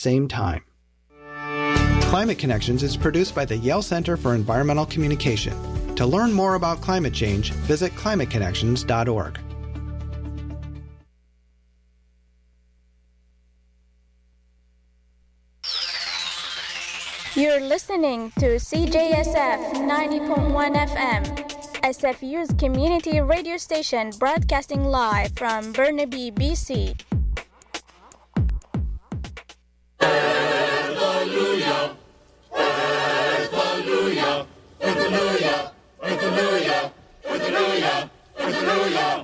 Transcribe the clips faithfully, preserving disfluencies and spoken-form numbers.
same time. Climate Connections is produced by the Yale Center for Environmental Communication. To learn more about climate change, visit climate connections dot org. You're listening to C J S F ninety point one F M, S F U's community radio station broadcasting live from Burnaby, B C. Hallelujah, hallelujah, hallelujah, hallelujah, hallelujah, hallelujah.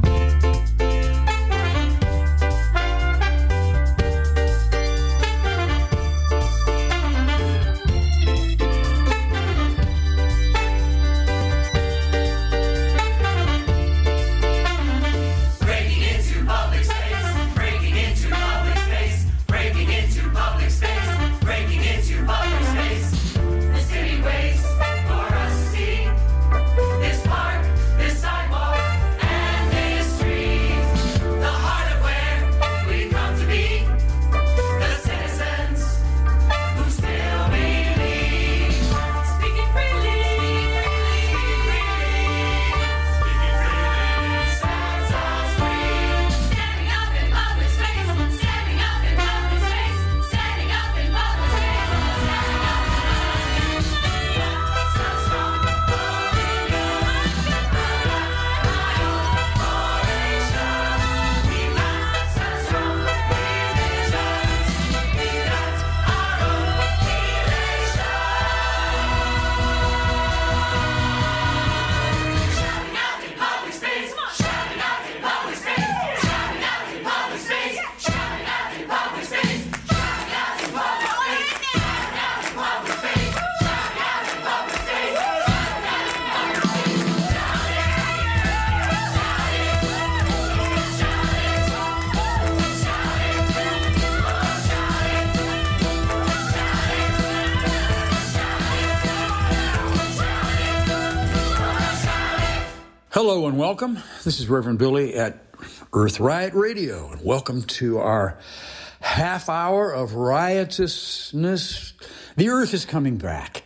Hello and welcome. This is Reverend Billy at Earth Riot Radio, and welcome to our half hour of riotousness. The Earth is coming back.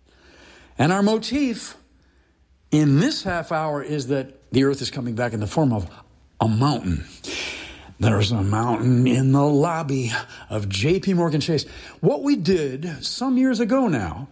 And our motif in this half hour is that the Earth is coming back in the form of a mountain. There's a mountain in the lobby of J P Morgan Chase. What we did some years ago now,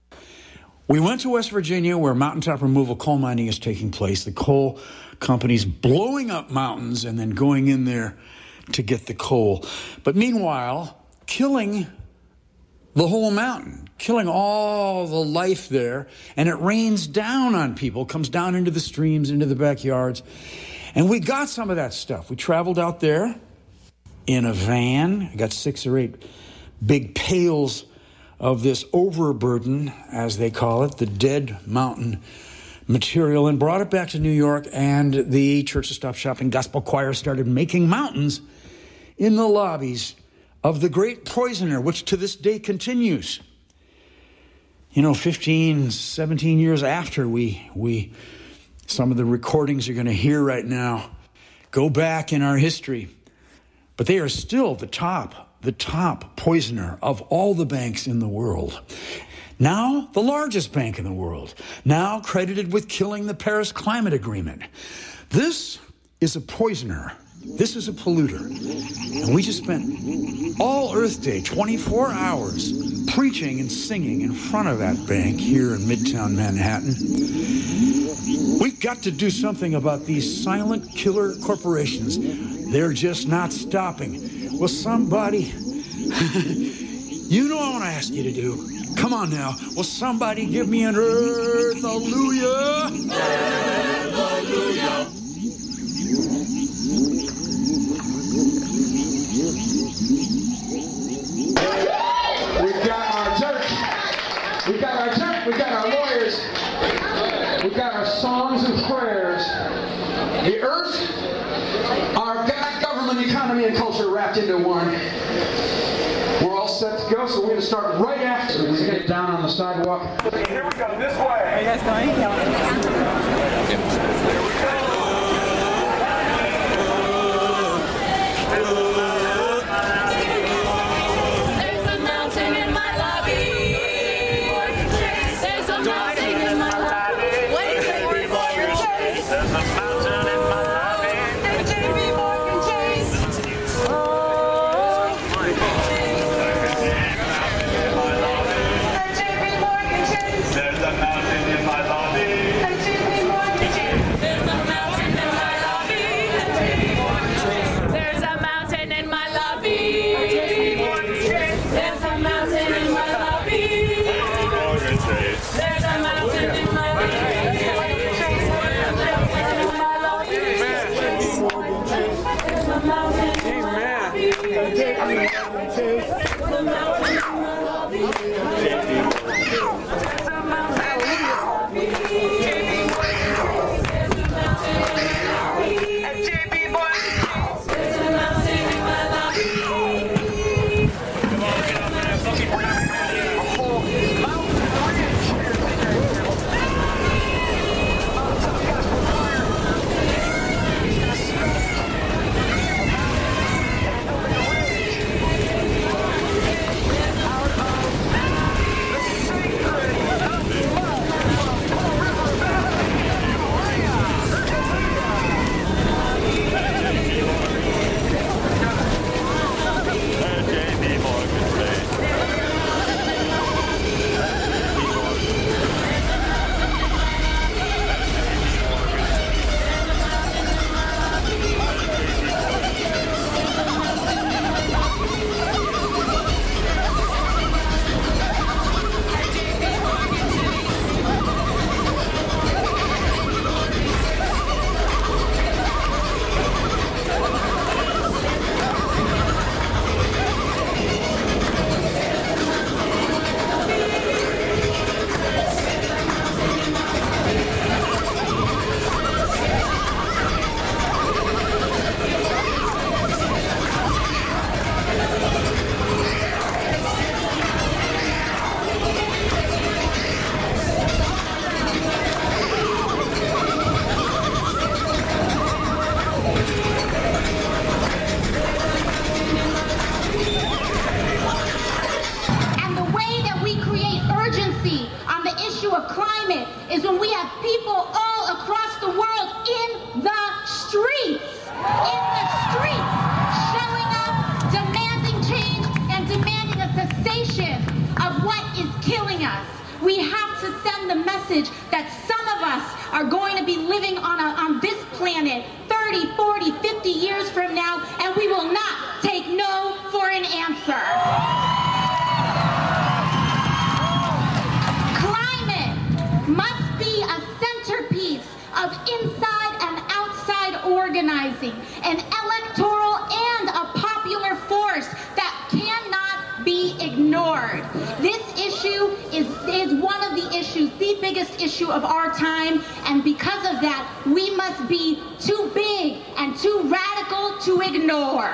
we went to West Virginia where mountaintop removal coal mining is taking place. The coal companies blowing up mountains and then going in there to get the coal. But meanwhile, killing the whole mountain, killing all the life there. And it rains down on people, comes down into the streams, into the backyards. And we got some of that stuff. We traveled out there in a van. I got six or eight big pails of this overburden, as they call it, the dead mountain material, and brought it back to New York, and the Church of Stop Shopping Gospel Choir started making mountains in the lobbies of the Great Poisoner, which to this day continues. You know, fifteen, seventeen years after we, we some of the recordings you're going to hear right now go back in our history, but they are still the top the top poisoner of all the banks in the world. Now, the largest bank in the world. Now credited with killing the Paris Climate Agreement. This is a poisoner. This is a polluter. And we just spent all Earth Day, twenty-four hours, preaching and singing in front of that bank here in Midtown Manhattan. We've got to do something about these silent killer corporations. They're just not stopping. Will somebody, you know what I want to ask you to do. Come on now. Will somebody give me an earth, hallelujah? Hallelujah. We've got our church. We've got our church. We've got our lawyers. We've got our songs and prayers. The earth, our God, government, economy, and culture wrapped into one. We're all set to go, so we're going to start right after we get down on the sidewalk. Here we go, this way. Are you guys going? Here we go. realization of what is killing us. We have to send the message that some of us are going to be living on, a, on this planet thirty, forty, fifty years from now, and we will not take no for an answer. Climate must be a centerpiece of inside and outside organizing, an electoral and a popular force that cannot be ignored. This issue is, is one of the issues, the biggest issue of our time, and because of that, we must be too big and too radical to ignore.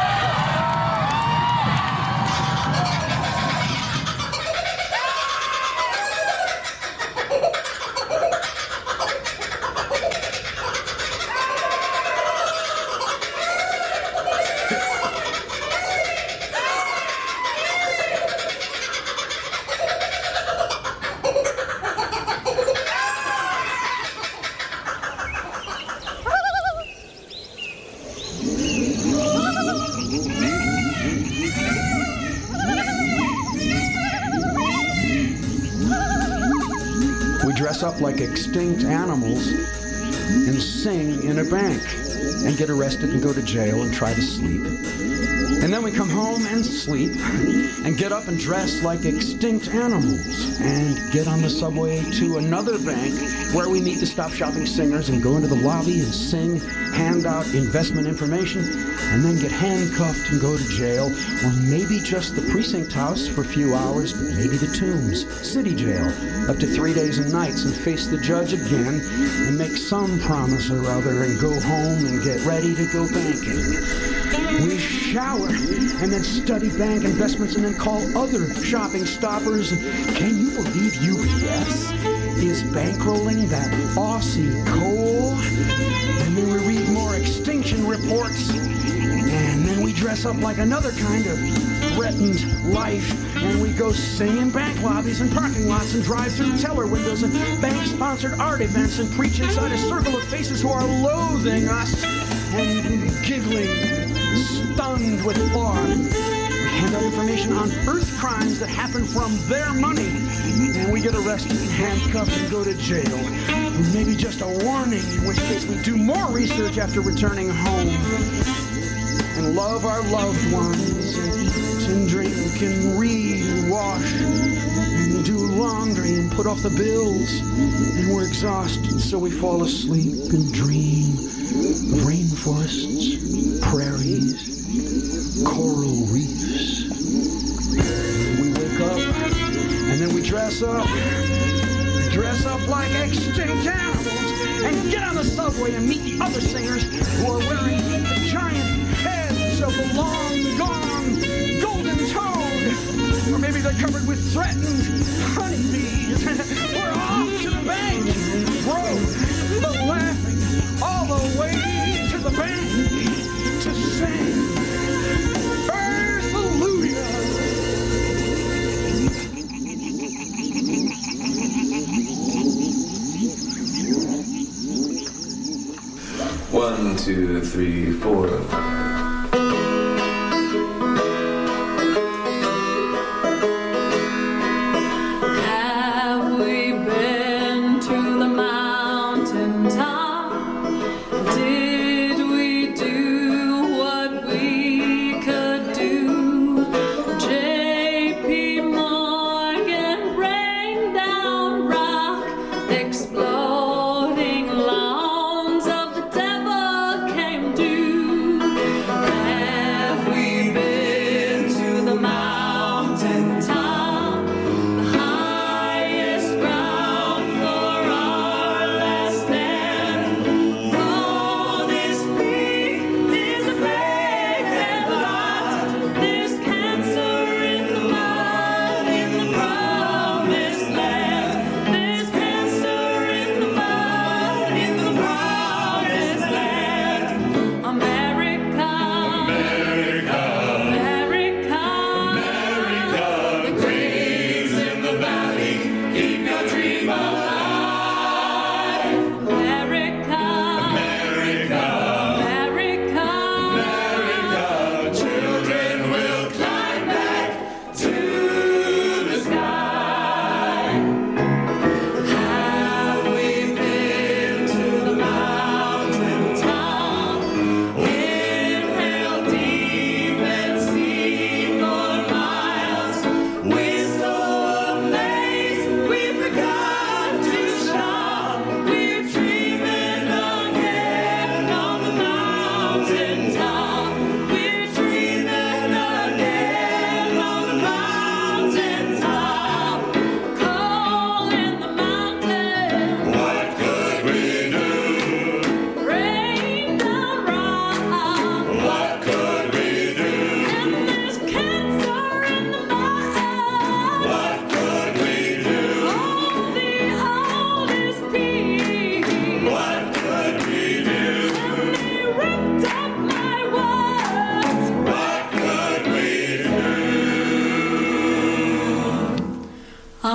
Dress up like extinct animals and sing in a bank and get arrested and go to jail and try to sleep. And then we come home and sleep and get up and dress like extinct animals and get on the subway to another bank where we meet the Stop Shopping Singers and go into the lobby and sing, hand out investment information, and then get handcuffed and go to jail, or maybe just the precinct house for a few hours, but maybe the Tombs, city jail, up to three days and nights, and face the judge again and make some promise or other and go home and get ready to go banking. We shower and then study bank investments and then call other shopping stoppers. Can you believe U B S is bankrolling that Aussie coal? And then we read more extinction reports. And then we dress up like another kind of threatened life, and we go sing in bank lobbies and parking lots and drive through teller windows and bank-sponsored art events and preach inside a circle of faces who are loathing us and giggling, stunned with awe. We hand out information on earth crimes that happen from their money, and we get arrested and handcuffed and go to jail. Or maybe just a warning, in which case we do more research after returning home and love our loved ones and eat and drink and read and wash and do laundry and put off the bills. And we're exhausted, so we fall asleep and dream of rainforests, prairies, coral reefs. And we wake up and then we dress up, dress up like extinct animals and get on the subway and meet the other singers who are wearing the giant heads of the long-gone golden toad. Or maybe they're covered with threatened honeybees. We're off to the bank, broke, but laughing all the way to the bank to sing Earth-Hallelujah. One, two, three, four, five. Exploding lawns of the devil came due.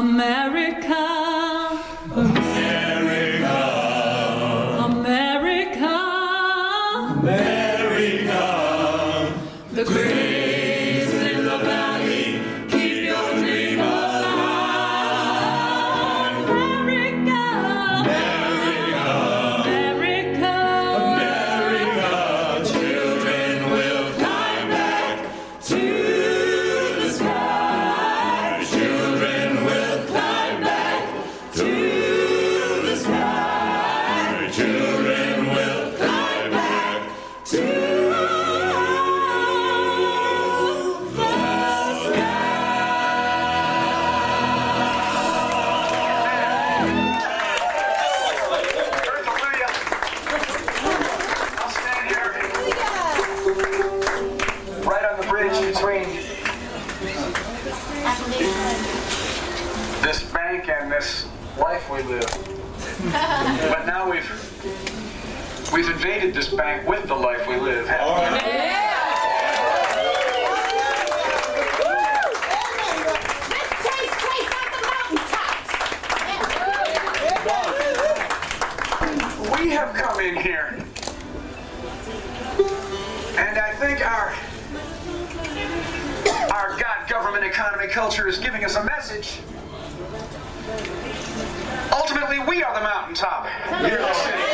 America, America, America, America, the graves in the valley, keep your dream alive. America, America, America, America, children will climb back to the sky. Children will climb back to the sky. Children will climb back to the sky. I'll stand here right on the bridge between this bank and this life we live. But now we've we've invaded this bank with the life we live, haven't we? We have come in here, and I think our our God, government, economy, culture is giving us a message. Ultimately, we are the mountaintop here in the city.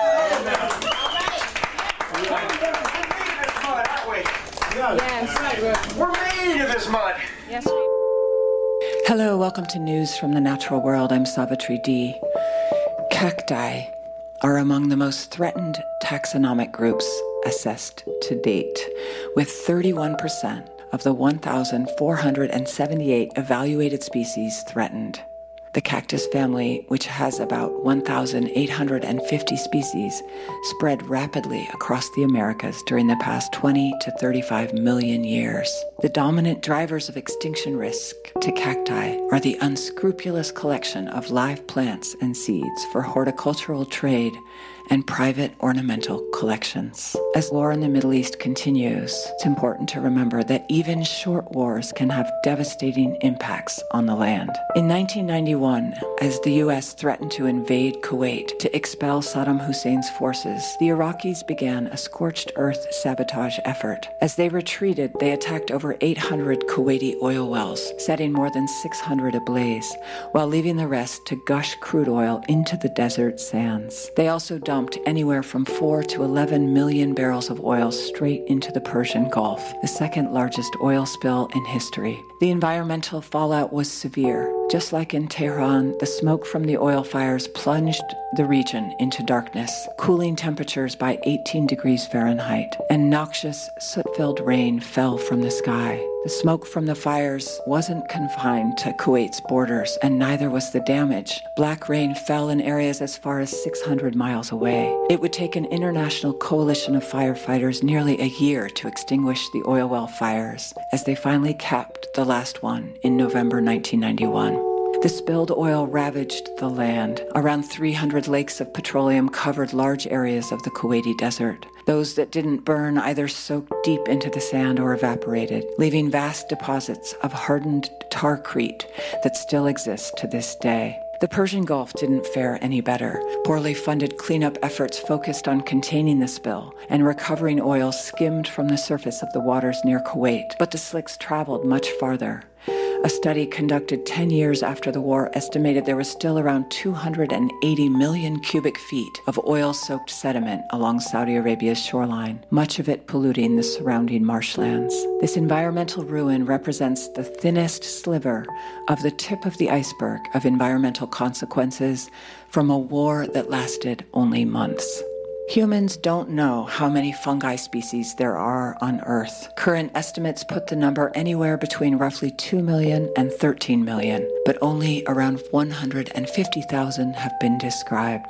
We're made of this mud, aren't we? Yes. We're made of this mud. Yes. Hello, welcome to News from the Natural World. I'm Savitri D. Cacti are among the most threatened taxonomic groups assessed to date, with thirty-one percent of the one thousand four hundred seventy-eight evaluated species threatened. The cactus family, which has about one thousand eight hundred fifty species, spread rapidly across the Americas during the past twenty to thirty-five million years. The dominant drivers of extinction risk to cacti are the unscrupulous collection of live plants and seeds for horticultural trade and private ornamental collections. As war in the Middle East continues, it's important to remember that even short wars can have devastating impacts on the land. In nineteen ninety-one, as the U S threatened to invade Kuwait to expel Saddam Hussein's forces, the Iraqis began a scorched earth sabotage effort. As they retreated, they attacked over eight hundred Kuwaiti oil wells, setting more than six hundred ablaze, while leaving the rest to gush crude oil into the desert sands. They also dumped anywhere from four to eleven million barrels of oil straight into the Persian Gulf, the second largest oil spill in history. The environmental fallout was severe. Just like in Tehran, the smoke from the oil fires plunged the region into darkness, cooling temperatures by eighteen degrees Fahrenheit, and noxious, soot-filled rain fell from the sky. The smoke from the fires wasn't confined to Kuwait's borders, and neither was the damage. Black rain fell in areas as far as six hundred miles away. It would take an international coalition of firefighters nearly a year to extinguish the oil well fires, as they finally capped the last one in November nineteen ninety-one. The spilled oil ravaged the land. Around three hundred lakes of petroleum covered large areas of the Kuwaiti desert. Those that didn't burn either soaked deep into the sand or evaporated, leaving vast deposits of hardened tarcrete that still exist to this day. The Persian Gulf didn't fare any better. Poorly funded cleanup efforts focused on containing the spill, and recovering oil skimmed from the surface of the waters near Kuwait, but the slicks traveled much farther. A study conducted ten years after the war estimated there was still around two hundred eighty million cubic feet of oil-soaked sediment along Saudi Arabia's shoreline, much of it polluting the surrounding marshlands. This environmental ruin represents the thinnest sliver of the tip of the iceberg of environmental consequences from a war that lasted only months. Humans don't know how many fungi species there are on Earth. Current estimates put the number anywhere between roughly two million and thirteen million, but only around one hundred fifty thousand have been described.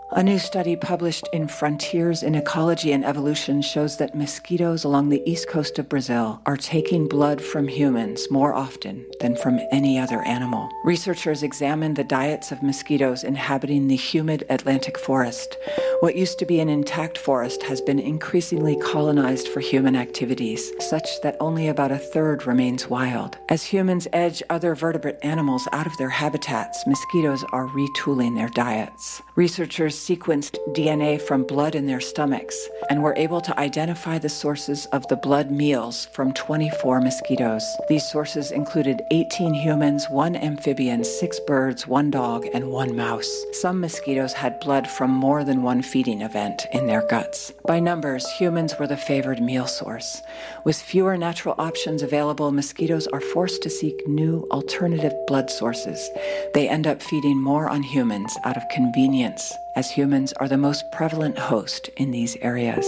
A new study published in Frontiers in Ecology and Evolution shows that mosquitoes along the east coast of Brazil are taking blood from humans more often than from any other animal. Researchers examined the diets of mosquitoes inhabiting the humid Atlantic forest. What used to be an intact forest has been increasingly colonized for human activities, such that only about a third remains wild. As humans edge other vertebrate animals out of their habitats, mosquitoes are retooling their diets. Researchers sequenced D N A from blood in their stomachs and were able to identify the sources of the blood meals from twenty-four mosquitoes. These sources included eighteen humans, one amphibian, six birds, one dog, and one mouse. Some mosquitoes had blood from more than one feeding event in their guts. By numbers, humans were the favored meal source. With fewer natural options available, mosquitoes are forced to seek new alternative blood sources. They end up feeding more on humans out of convenience, as humans are the most prevalent host in these areas.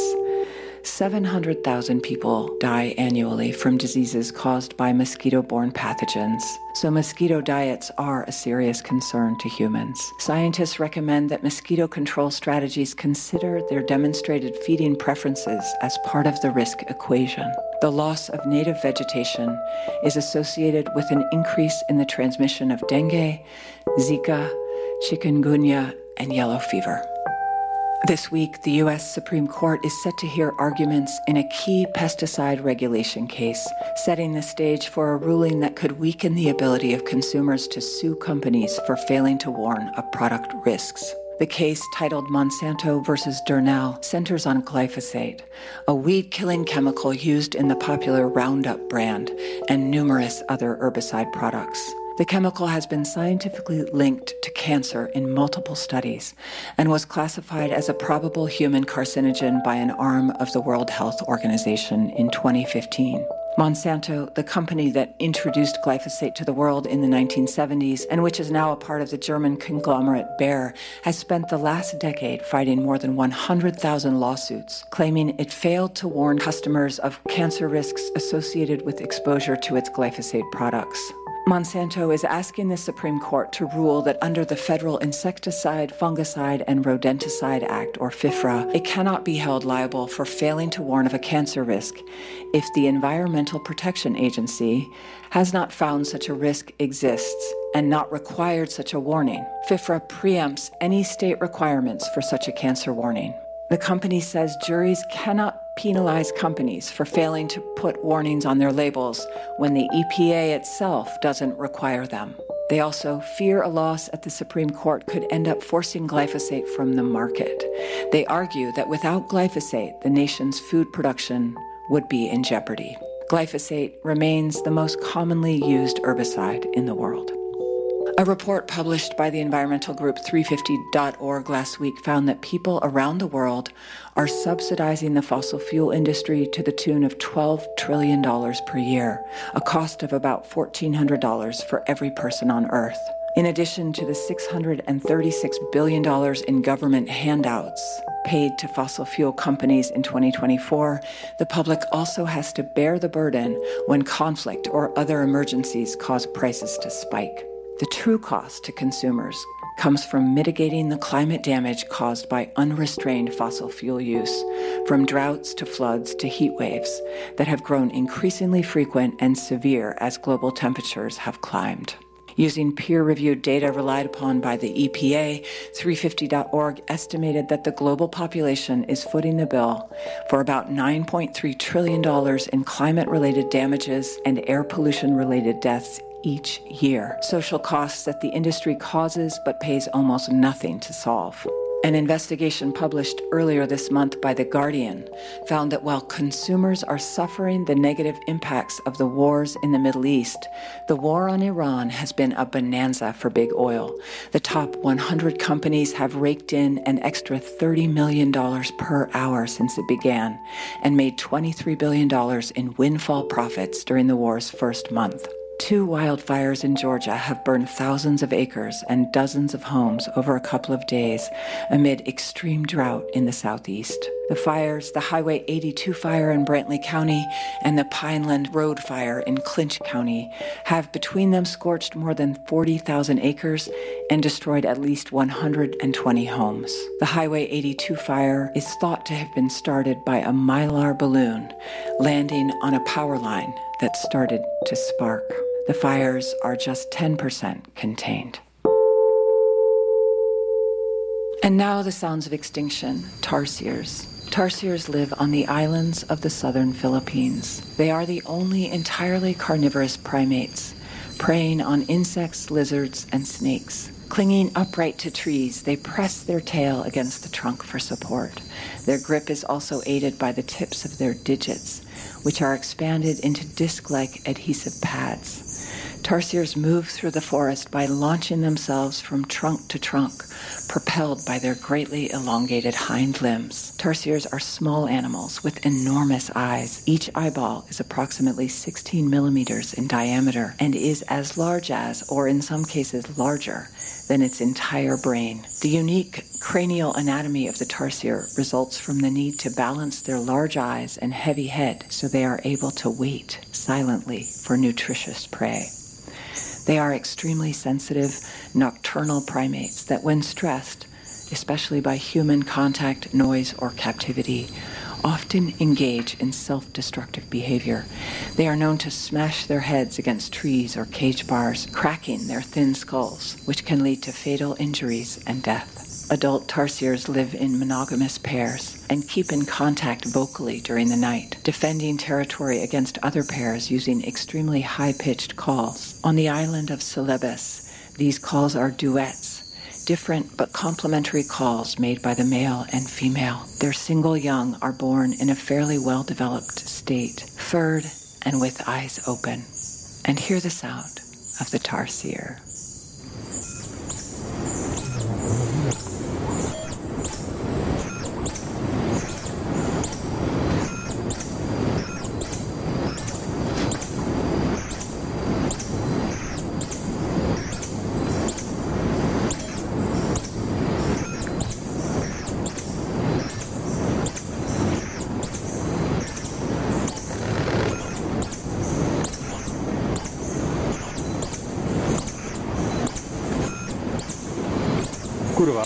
seven hundred thousand people die annually from diseases caused by mosquito-borne pathogens, so mosquito diets are a serious concern to humans. Scientists recommend that mosquito control strategies consider their demonstrated feeding preferences as part of the risk equation. The loss of native vegetation is associated with an increase in the transmission of dengue, Zika, chikungunya, and yellow fever. This week, the U S Supreme Court is set to hear arguments in a key pesticide regulation case, setting the stage for a ruling that could weaken the ability of consumers to sue companies for failing to warn of product risks. The case, titled Monsanto versus Durnell, centers on glyphosate, a weed-killing chemical used in the popular Roundup brand and numerous other herbicide products. The chemical has been scientifically linked to cancer in multiple studies and was classified as a probable human carcinogen by an arm of the World Health Organization in twenty fifteen. Monsanto, the company that introduced glyphosate to the world in the nineteen seventies and which is now a part of the German conglomerate Bayer, has spent the last decade fighting more than one hundred thousand lawsuits, claiming it failed to warn customers of cancer risks associated with exposure to its glyphosate products. Monsanto is asking the Supreme Court to rule that under the Federal Insecticide, Fungicide, and Rodenticide Act, or FIFRA, it cannot be held liable for failing to warn of a cancer risk if the Environmental Protection Agency has not found such a risk exists and not required such a warning. FIFRA preempts any state requirements for such a cancer warning. The company says juries cannot penalize companies for failing to put warnings on their labels when the E P A itself doesn't require them. They also fear a loss at the Supreme Court could end up forcing glyphosate from the market. They argue that without glyphosate, the nation's food production would be in jeopardy. Glyphosate remains the most commonly used herbicide in the world. A report published by the environmental group three fifty dot org last week found that people around the world are subsidizing the fossil fuel industry to the tune of twelve trillion dollars per year, a cost of about fourteen hundred dollars for every person on Earth. In addition to the six hundred thirty-six billion dollars in government handouts paid to fossil fuel companies in twenty twenty-four, the public also has to bear the burden when conflict or other emergencies cause prices to spike. The true cost to consumers comes from mitigating the climate damage caused by unrestrained fossil fuel use, from droughts to floods to heat waves that have grown increasingly frequent and severe as global temperatures have climbed. Using peer-reviewed data relied upon by the E P A, three fifty dot org estimated that the global population is footing the bill for about nine point three trillion dollars in climate-related damages and air pollution-related deaths each year, social costs that the industry causes but pays almost nothing to solve. An investigation published earlier this month by The Guardian found that while consumers are suffering the negative impacts of the wars in the Middle East, the war on Iran has been a bonanza for big oil. The top one hundred companies have raked in an extra thirty million dollars per hour since it began and made twenty-three billion dollars in windfall profits during the war's first month. Two wildfires in Georgia have burned thousands of acres and dozens of homes over a couple of days amid extreme drought in the southeast. The fires, the Highway eighty-two fire in Brantley County and the Pineland Road fire in Clinch County, have between them scorched more than forty thousand acres and destroyed at least one hundred twenty homes. The Highway eighty-two fire is thought to have been started by a Mylar balloon landing on a power line that started to spark. The fires are just ten percent contained. And now the sounds of extinction, tarsiers. Tarsiers live on the islands of the southern Philippines. They are the only entirely carnivorous primates, preying on insects, lizards, and snakes. Clinging upright to trees, they press their tail against the trunk for support. Their grip is also aided by the tips of their digits, which are expanded into disc-like adhesive pads. Tarsiers move through the forest by launching themselves from trunk to trunk, propelled by their greatly elongated hind limbs. Tarsiers are small animals with enormous eyes. Each eyeball is approximately sixteen millimeters in diameter and is as large as, or in some cases larger, than its entire brain. The unique cranial anatomy of the tarsier results from the need to balance their large eyes and heavy head so they are able to wait silently for nutritious prey. They are extremely sensitive, nocturnal primates that, when stressed, especially by human contact, noise, or captivity, often engage in self-destructive behavior. They are known to smash their heads against trees or cage bars, cracking their thin skulls, which can lead to fatal injuries and death. Adult tarsiers live in monogamous pairs and keep in contact vocally during the night, defending territory against other pairs using extremely high-pitched calls. On the island of Celebes, these calls are duets, different but complementary calls made by the male and female. Their single young are born in a fairly well-developed state, furred and with eyes open. And hear the sound of the tarsier. Kurwa.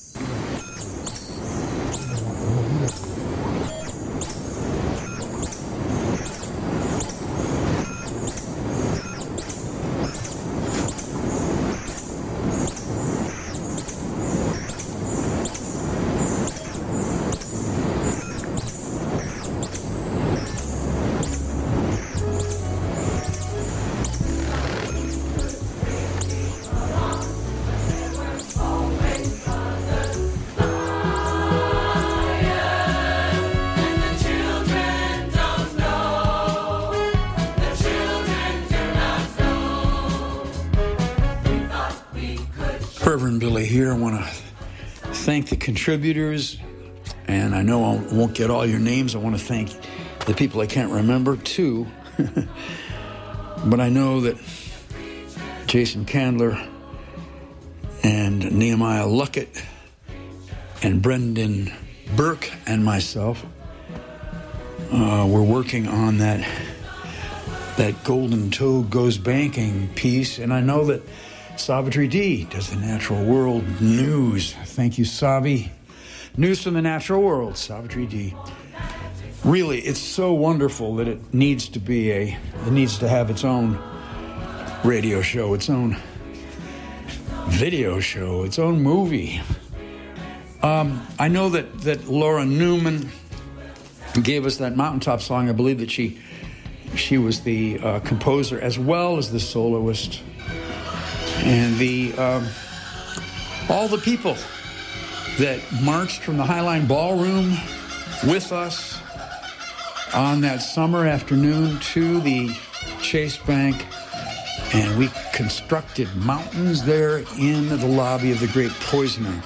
Reverend Billy here. I want to thank the contributors, and I know I won't get all your names. I want to thank the people I can't remember, too. But I know that Jason Candler and Nehemiah Luckett and Brendan Burke and myself uh, were working on that, that Golden Toad Goes Banking piece, and I know that Savitri D does the Natural World News. Thank you, Savi. News from the Natural World, Savitri D. Really, it's so wonderful that it needs to be a, it needs to have its own radio show, its own video show, its own movie. Um, I know that, that Laura Newman gave us that Mountaintop song. I believe that she, she was the uh, composer as well as the soloist. And the um, all the people that marched from the Highline Ballroom with us on that summer afternoon to the Chase Bank, and we constructed mountains there in the lobby of the Great Poisoner.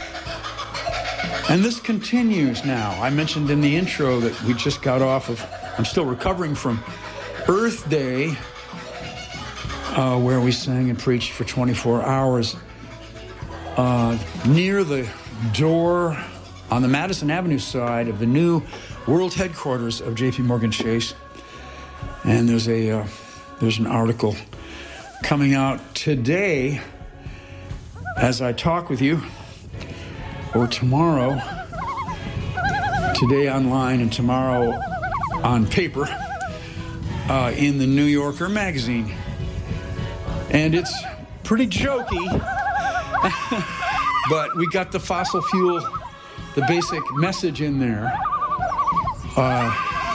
And this continues now. I mentioned in the intro that we just got off of, I'm still recovering from Earth Day uh, where we sang and preached for twenty-four hours uh, near the door on the Madison Avenue side of the new world headquarters of J P Morgan Chase. And there's a uh, there's an article coming out today as I talk with you, or tomorrow, today online and tomorrow on paper, uh, in the New Yorker magazine. And it's pretty jokey, but we got the fossil fuel, the basic message in there. Uh,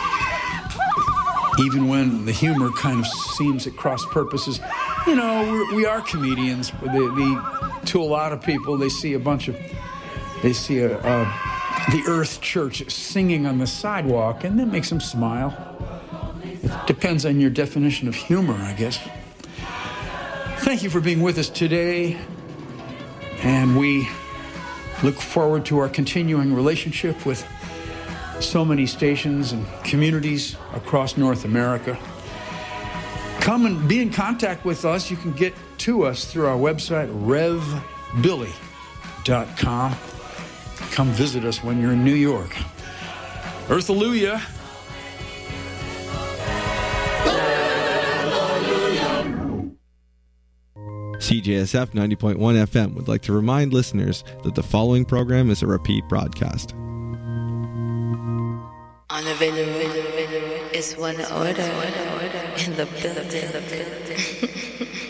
even when the humor kind of seems at cross purposes. You know, we're, we are comedians. The, the, to a lot of people, they see a bunch of, they see a, a, the Earth Church singing on the sidewalk, and that makes them smile. It depends on your definition of humor, I guess. Thank you for being with us today, and we look forward to our continuing relationship with so many stations and communities across North America. Come and be in contact with us. You can get to us through our website, rev billy dot com. Come visit us when you're in New York. Earthalooya. C J S F ninety point one F M would like to remind listeners that the following program is a repeat broadcast. Unavailable is one order in the building.